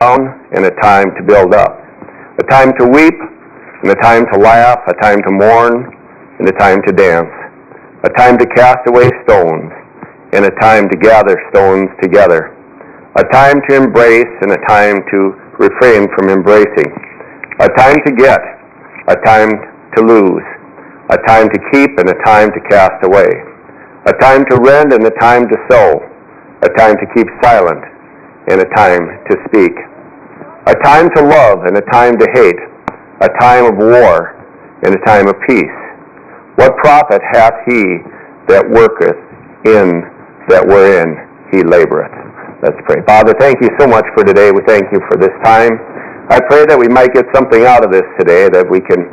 down and a time to build up. A time to weep and a time to laugh, a time to mourn and a time to dance. A time to cast away stones and a time to gather stones together. A time to embrace and a time to refrain from embracing. A time to get, a time to lose. A time to keep and a time to cast away. A time to rend and a time to sow. A time to keep silent and a time to speak. A time to love and a time to hate. A time of war and a time of peace. What profit hath he that worketh in that wherein he laboreth? Let's pray. Father, thank you so much for today. We thank you for this time. I pray that we might get something out of this today, that we can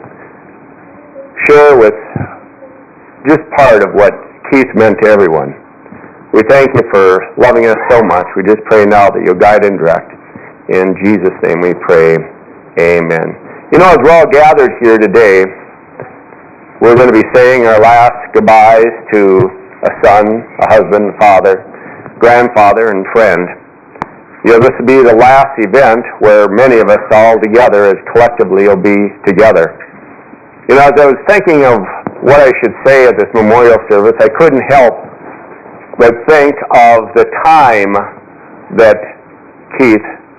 share with just part of what Keith meant to everyone. We thank you for loving us so much. We just pray now that you'll guide and direct. In Jesus' name we pray. Amen. You know, as we're all gathered here today, we're going to be saying our last goodbyes to a son, a husband, a father, grandfather, and friend. You know, this will be the last event where many of us all together, as collectively, will be together. You know, as I was thinking of what I should say at this memorial service, I couldn't help but think of the time that Keith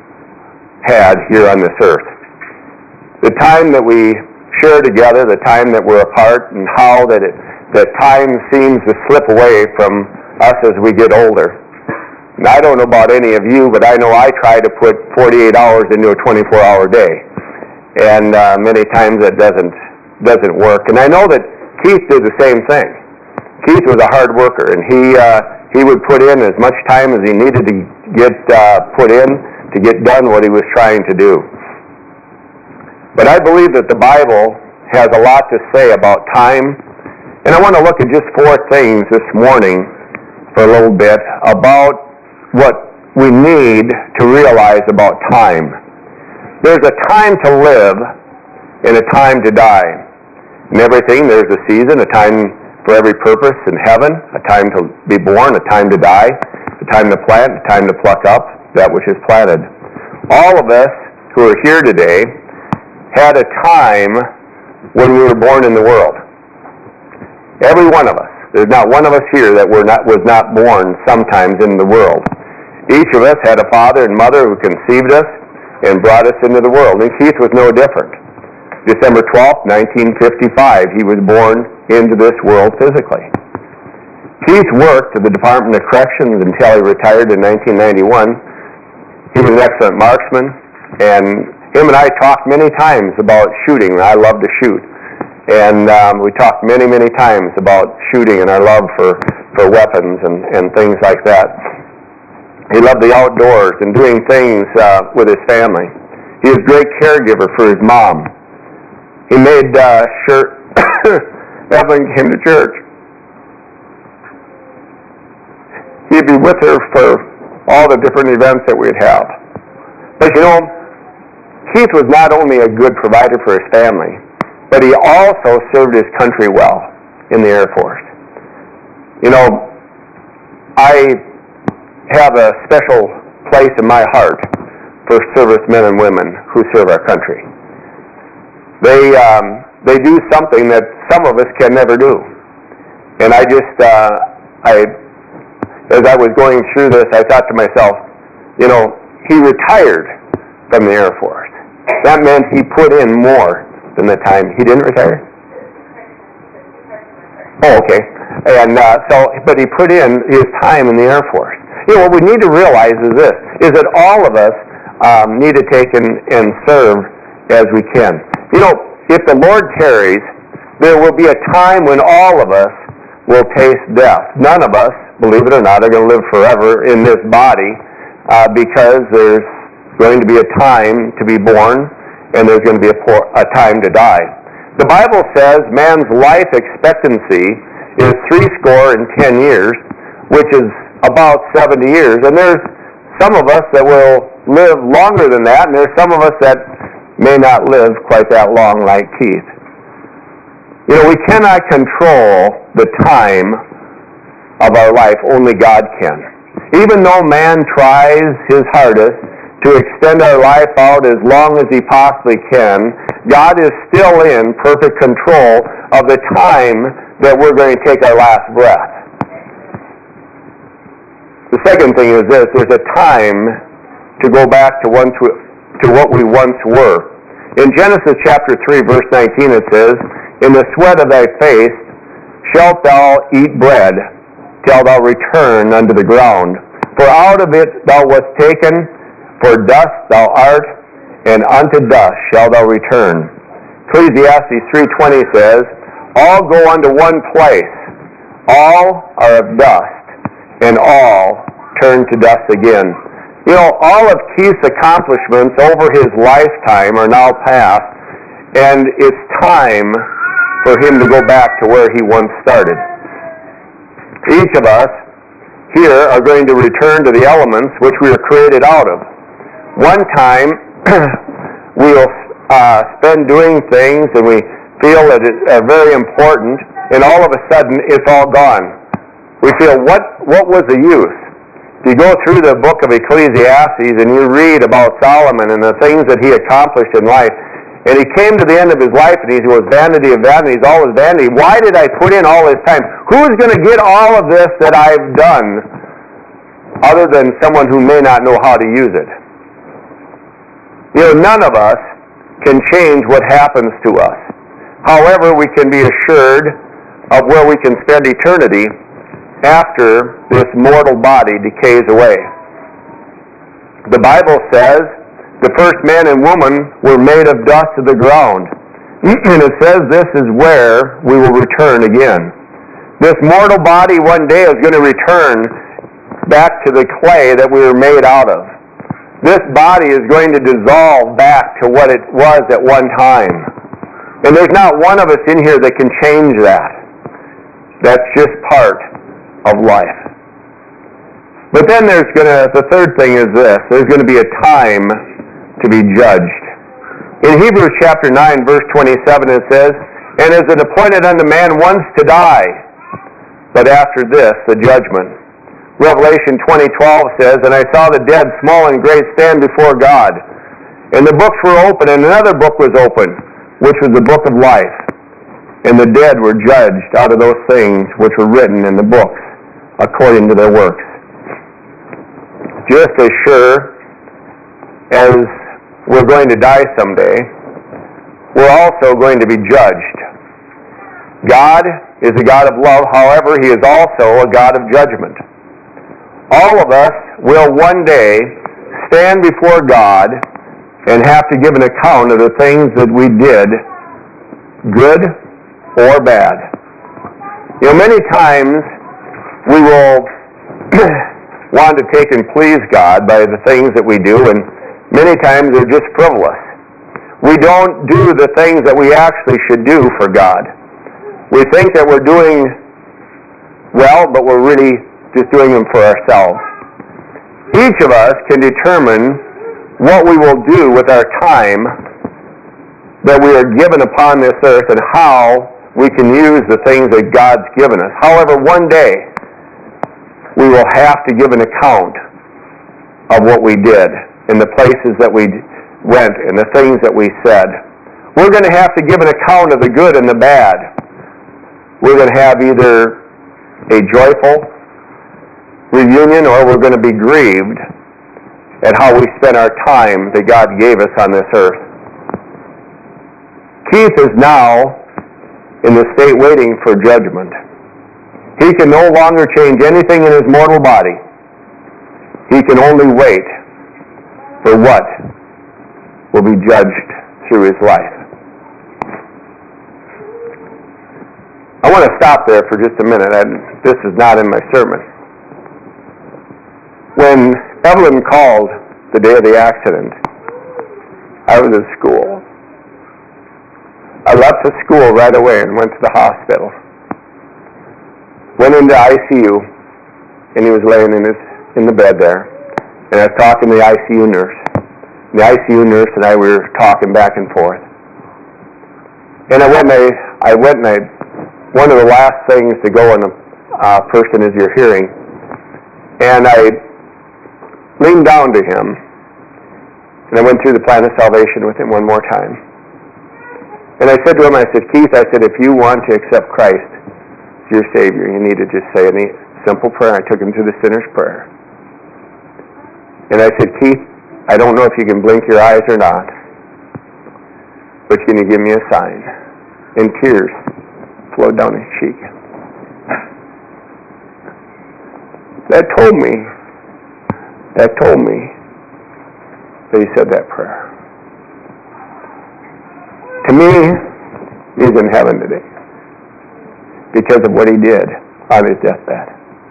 had here on this earth. The time that we share together, the time that we're apart, and how that time seems to slip away from us as we get older. And I don't know about any of you, but I know I try to put 48 hours into a 24-hour day. And many times that doesn't work. And I know that Keith did the same thing. Keith was a hard worker, and he would put in as much time as he needed to get put in to get done what he was trying to do. But I believe that the Bible has a lot to say about time, and I want to look at just 4 things this morning for a little bit about what we need to realize about time. There's a time to live and a time to die. In everything, there's a season, a time for every purpose in heaven, a time to be born, a time to die, a time to plant, a time to pluck up that which is planted. All of us who are here today had a time when we were born in the world. Every one of us. There's not one of us here that was not born sometimes in the world. Each of us had a father and mother who conceived us and brought us into the world. And Keith was no different. December 12th, 1955, he was born into this world physically. Keith worked at the Department of Corrections until he retired in 1991. He was an excellent marksman, and him and I talked many times about shooting. I love to shoot. And we talked many, many times about shooting and our love for weapons and things like that. He loved the outdoors and doing things with his family. He was a great caregiver for his mom. He made sure Evelyn came to church. He'd be with her for all the different events that we'd have. But you know, Keith was not only a good provider for his family, but he also served his country well in the Air Force. You know, I have a special place in my heart for servicemen and women who serve our country. They do something that some of us can never do. And I just, as I was going through this, I thought to myself, you know, he retired from the Air Force. That meant he put in more than the time. He didn't retire? Oh, okay. And but he put in his time in the Air Force. You know, what we need to realize is this, is that all of us need to take and serve as we can. You know, if the Lord tarries, there will be a time when all of us will taste death. None of us, believe it or not, are going to live forever in this body because there's going to be a time to be born and there's going to be a time to die. The Bible says man's life expectancy is 70 years, which is about 70 years. And there's some of us that will live longer than that, and there's some of us that may not live quite that long like Keith. You know, we cannot control the time of our life. Only God can. Even though man tries his hardest to extend our life out as long as He possibly can, God is still in perfect control of the time that we're going to take our last breath. The second thing is this: there's a time to go back to what we once were. In Genesis chapter 3, verse 19, it says, "In the sweat of thy face shalt thou eat bread, till thou return unto the ground. For out of it thou wast taken, for dust thou art, and unto dust shalt thou return." Ecclesiastes 3:20 says, "All go unto one place, all are of dust, and all turn to dust again." You know, all of Keith's accomplishments over his lifetime are now past, and it's time for him to go back to where he once started. Each of us here are going to return to the elements which we were created out of. One time, we'll spend doing things and we feel that it's very important, and all of a sudden it's all gone. We feel, what was the use? You go through the book of Ecclesiastes and you read about Solomon and the things that he accomplished in life, and he came to the end of his life and he was vanity of vanities, all is vanity. Why did I put in all this time? Who's going to get all of this that I've done other than someone who may not know how to use it? You know, none of us can change what happens to us. However, we can be assured of where we can spend eternity after this mortal body decays away. The Bible says the first man and woman were made of dust of the ground. And it says this is where we will return again. This mortal body one day is going to return back to the clay that we were made out of. This body is going to dissolve back to what it was at one time. And there's not one of us in here that can change that. That's just part of life. But then the third thing is this: there's going to be a time to be judged. In Hebrews chapter 9, verse 27, it says, "And is it appointed unto man once to die, but after this the judgment." Revelation 20:12 says, "And I saw the dead, small and great, stand before God. And the books were open, and another book was opened, which was the book of life. And the dead were judged out of those things which were written in the books, according to their works." Just as sure as we're going to die someday, we're also going to be judged. God is a God of love. However, He is also a God of judgment. All of us will one day stand before God and have to give an account of the things that we did, good or bad. You know, many times we will want to take and please God by the things that we do, and many times they're just frivolous. We don't do the things that we actually should do for God. We think that we're doing well, but we're really just doing them for ourselves. Each of us can determine what we will do with our time that we are given upon this earth and how we can use the things that God's given us. However, one day we will have to give an account of what we did and the places that we went and the things that we said. We're going to have to give an account of the good and the bad. We're going to have either a joyful reunion or we're going to be grieved at how we spent our time that God gave us on this earth. Keith is now in the state waiting for judgment. He can no longer change anything in his mortal body. He can only wait for what will be judged through his life. I want to stop there for just a minute. This is not in my sermon. When Evelyn called the day of the accident, I was at school. I left the school right away and went to the hospital. Went into ICU, and he was laying in the bed there. And I was talking to the ICU nurse. The ICU nurse and I were talking back and forth. And I went and one of the last things to go in a person is your hearing. And I leaned down to him, And I went through the plan of salvation with him one more time. And I said to him, I said, Keith, I said, if you want to accept Christ as your Savior, you need to just say a simple prayer. I took him through the sinner's prayer. And I said, Keith, I don't know if you can blink your eyes or not, but can you give me a sign? And tears flowed down his cheek. That told me that he said that prayer. To me, he's in heaven today because of what he did on his deathbed.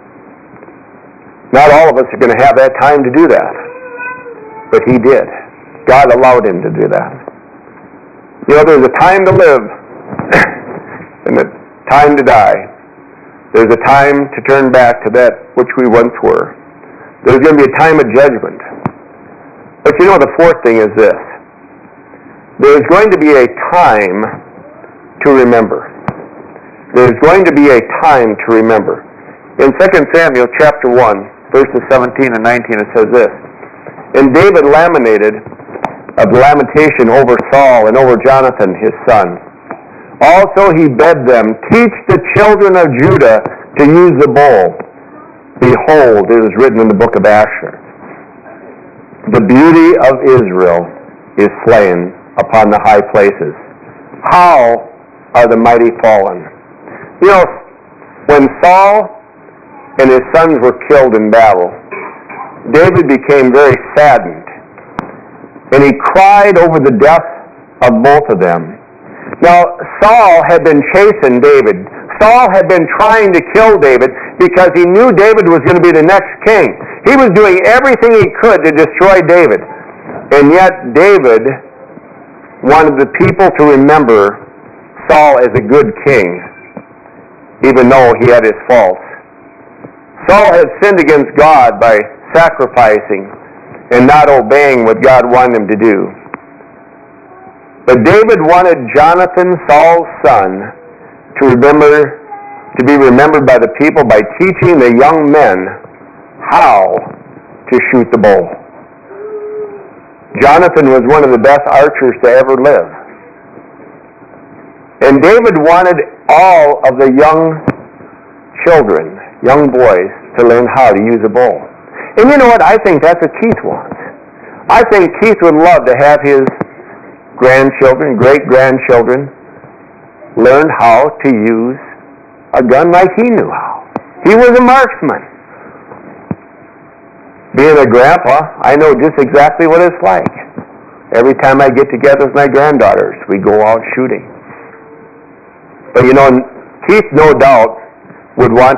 Not all of us are going to have that time to do that, but he did. God allowed him to do that. You know, there's a time to live and a time to die. There's a time to turn back to that which we once were. There's going to be a time of judgment. But you know, the fourth thing is this. There's going to be a time to remember. There's going to be a time to remember. In 2 Samuel chapter 1, verses 17 and 19, it says this, And David lamented a lamentation over Saul and over Jonathan his son. Also he bade them, Teach the children of Judah to use the bow. Behold, it is written in the book of Asher, The beauty of Israel is slain upon the high places. How are the mighty fallen? You know, when Saul and his sons were killed in battle, David became very saddened, and he cried over the death of both of them. Now, Saul had been chasing David. Saul had been trying to kill David because he knew David was going to be the next king. He was doing everything he could to destroy David. And yet David wanted the people to remember Saul as a good king, even though he had his faults. Saul had sinned against God by sacrificing and not obeying what God wanted him to do. But David wanted Jonathan, Saul's son, to be remembered by the people by teaching the young men how to shoot the bow. Jonathan was one of the best archers to ever live. And David wanted all of the young children, young boys, to learn how to use a bow. And you know what? I think that's what Keith wants. I think Keith would love to have his grandchildren, great-grandchildren, learn how to use a gun like he knew how. He was a marksman. Being a grandpa, I know just exactly what it's like. Every time I get together with my granddaughters, we go out shooting. But you know, Keith no doubt would want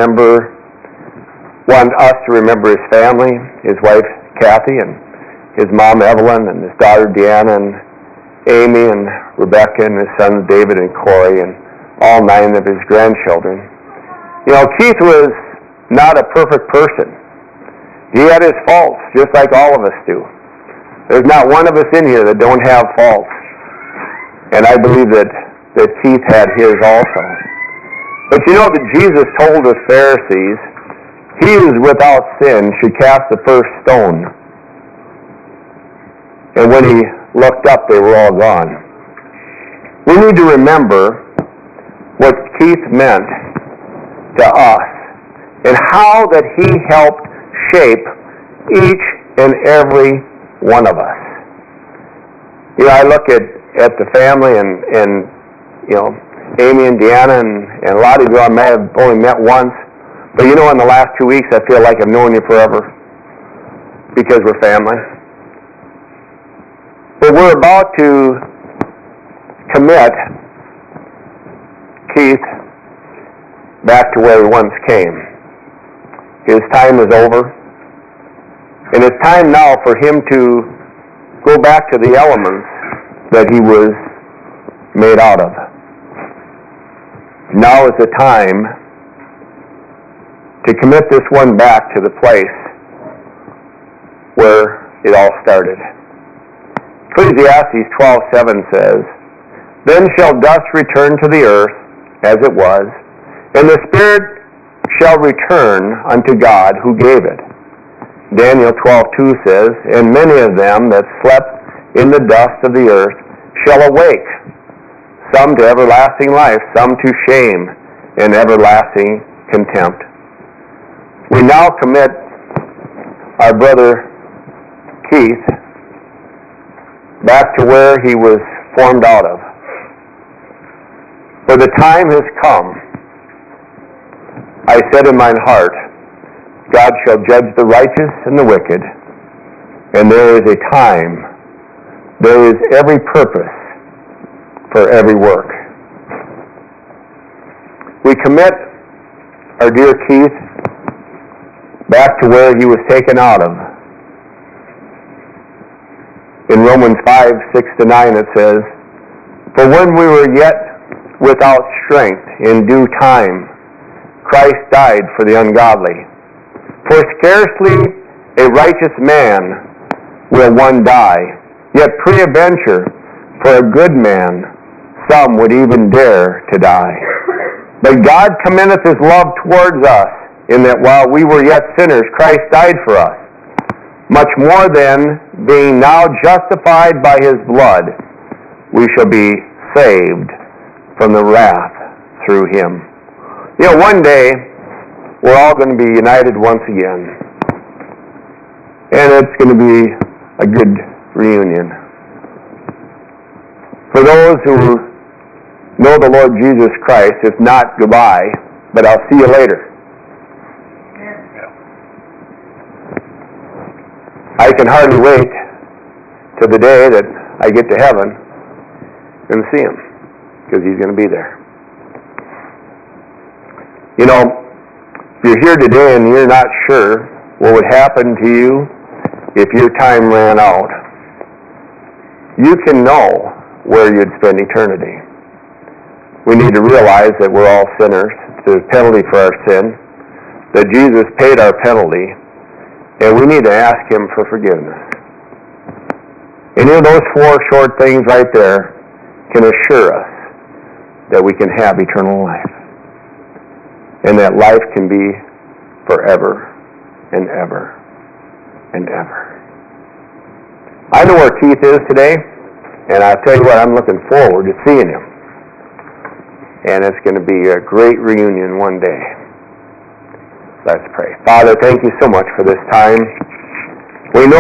us to remember his family, his wife Kathy, and his mom Evelyn, and his daughter Deanna, and Amy, and Rebecca, and his sons David and Corey, and all 9 of his grandchildren. You know, Keith was not a perfect person. He had his faults, just like all of us do. There's not one of us in here that don't have faults. And I believe that Keith had his also. But you know that Jesus told the Pharisees, he who is without sin should cast the first stone. And when he looked up, they were all gone. We need to remember what Keith meant to us and how that he helped shape each and every one of us. You know, I look at the family and you know, Amy and Deanna and a lot of you I may have only met once, but you know, in the last 2 weeks I feel like I've known you forever because we're family. But we're about to commit Keith back to where he once came. His time is over. And it's time now for him to go back to the elements that he was made out of. Now is the time to commit this one back to the place where it all started. Ecclesiastes 12:7 says, Then shall dust return to the earth as it was, and the spirit shall return unto God who gave it. Daniel 12:2 says, "And many of them that slept in the dust of the earth shall awake, some to everlasting life, some to shame and everlasting contempt." We now commit our brother Keith back to where he was formed out of. For the time has come, I said in mine heart, God shall judge the righteous and the wicked, and there is a time, there is every purpose for every work. We commit our dear Keith back to where he was taken out of. In Romans 5:6-9 it says, "For when we were yet without strength, in due time, Christ died for the ungodly. For scarcely a righteous man will one die, yet peradventure for a good man some would even dare to die. But God commendeth his love towards us, in that while we were yet sinners, Christ died for us. Much more then, being now justified by his blood, we shall be saved from the wrath through him." You know, one day, we're all going to be united once again. And it's going to be a good reunion. For those who know the Lord Jesus Christ, if not, goodbye, but I'll see you later. I can hardly wait to the day that I get to heaven and see him, because he's going to be there. You know, if you're here today and you're not sure what would happen to you if your time ran out, you can know where you'd spend eternity. We need to realize that we're all sinners. There's a penalty for our sin, that Jesus paid our penalty, and we need to ask him for forgiveness. And you know, those four short things right there can assure us that we can have eternal life. And that life can be forever and ever and ever. I know where Keith is today, and I'll tell you what, I'm looking forward to seeing him. And it's going to be a great reunion one day. Let's pray. Father, thank you so much for this time. We know